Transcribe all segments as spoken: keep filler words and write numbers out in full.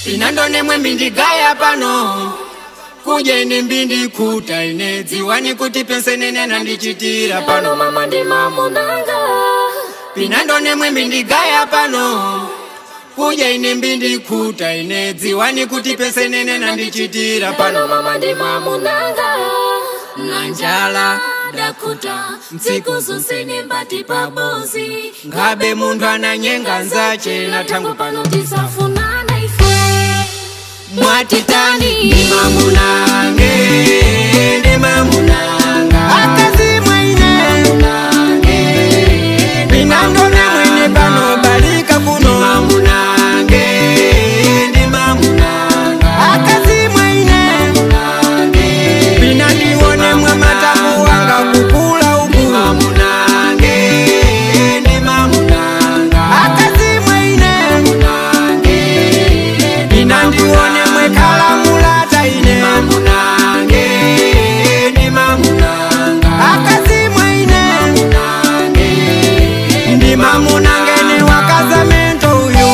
Inandone mwe mbindi gaya pano kuje ni mbindi kuta ine ziwani kuti pense nene nandichitira pano mama ndi mamunanga. Inandone mwe mbindi gaya pano kuje ni mbindi kuta ine ziwani kuti pense nene nandichitira pano mama ndi mamunanga. Nanjala dakuta msiku zusene mbati pabozi ngabe mundu ananyenga nzache na tangu pano tisafunana ife mwatitani ni mamunange ni mamunanga akazi mwaine mamunange binandone mwene pano balika kuno mamunange ni mamunanga akazi mwaine mamunange binandione mwa matamu wanga kukula uku mamunange ni mamunanga akazi mwaine mamunange binandione kala mulata ine mamunange ni mamunanga akazi mwaine mamunange ndi mamunange ni wakazamento uyu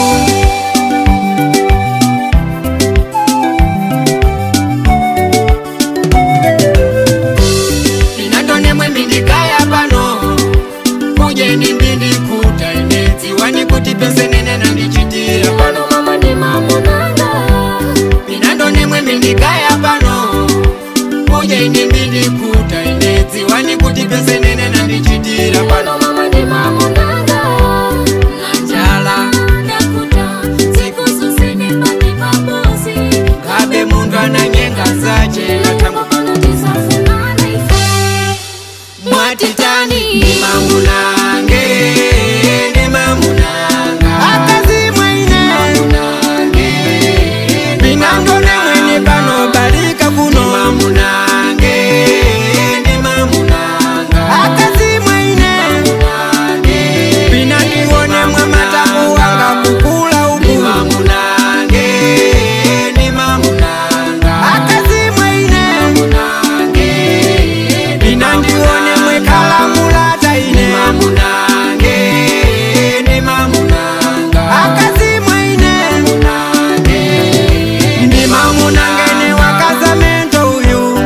inandone mwe mbindi kaya pano kuje ni mbindi kuta ine ziwani kuti pense nene nandichitira pano mama ndi mamunanga. Inandone mwe mbindi gaya pano kuje ni mbindi kuta ine ziwani kuti pense nene nandichitira pano mama ndi mamunanga. Nanjala dakuta siku susene mbati pabozi ngabe mundu ananyenga zache na tangu pano tisafunana ife mwatitani ni mamunange ni mamunanga akazi mwaine mamunange binandone mwene pano balika kuno mamunange ni mamunanga akazi mwaine mamunange binandione mwa matamu wanga kukula uku mamunange ni mamunanga akazi mwaine mamunange binandione mwe kala mulata ine mamunange ni mamunanga akazi mwaine mamunange ndi mamunange ni wakazamento uyu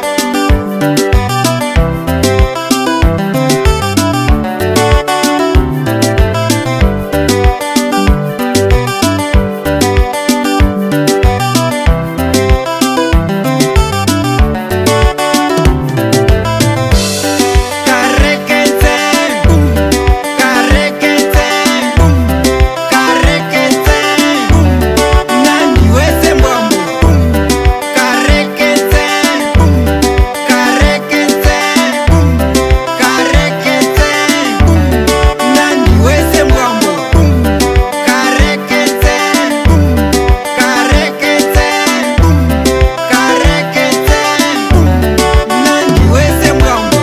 karekete boom karekete boom karekete boom nandi wese mbwambo boom karekete boom karekete boom karekete boom nandi wese mbwambo boom karekete boom karekete boom karekete boom nandi wese mbwambo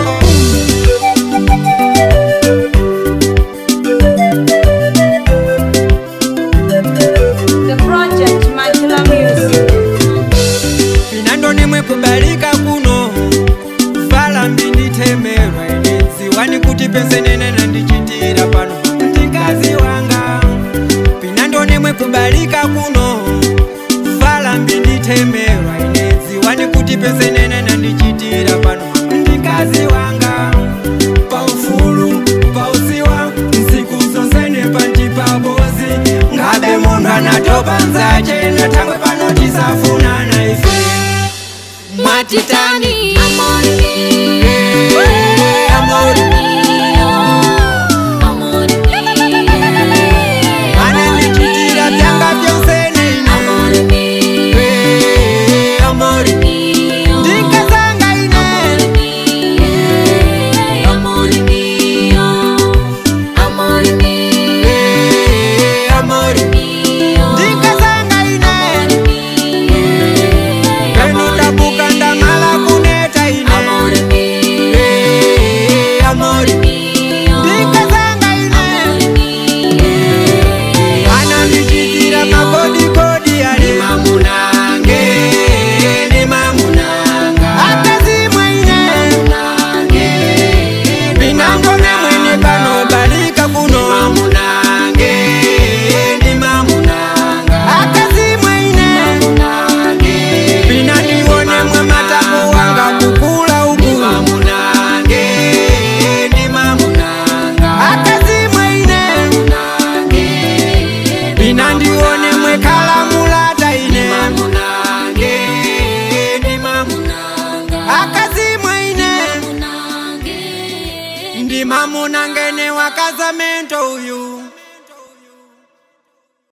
The project Mandela Music. inandone mwe kubalika kuno vala mbindi temerwa ine ziwani kuti pense nene nandichitira pano ndikazi wanga. Pinandone mwe kubalika kuno vala mbindi temerwa ine ziwani kuti pense nene nandichitira pano ndikazi wanga. Paufulu pausiwa nsiku zonsene panji pabozi ngabe mundu anatopa nzache na tangwe pano tisafunana ife mwatitani amor mio amor mio amor mio anandichitira vyanga vyonse nene amor mio amor mio ndikazanga ine amor mio amor mio amor mio ndikazanga ine enu tabuka ndamala kune ndi mamuna ngene wakazamento uyu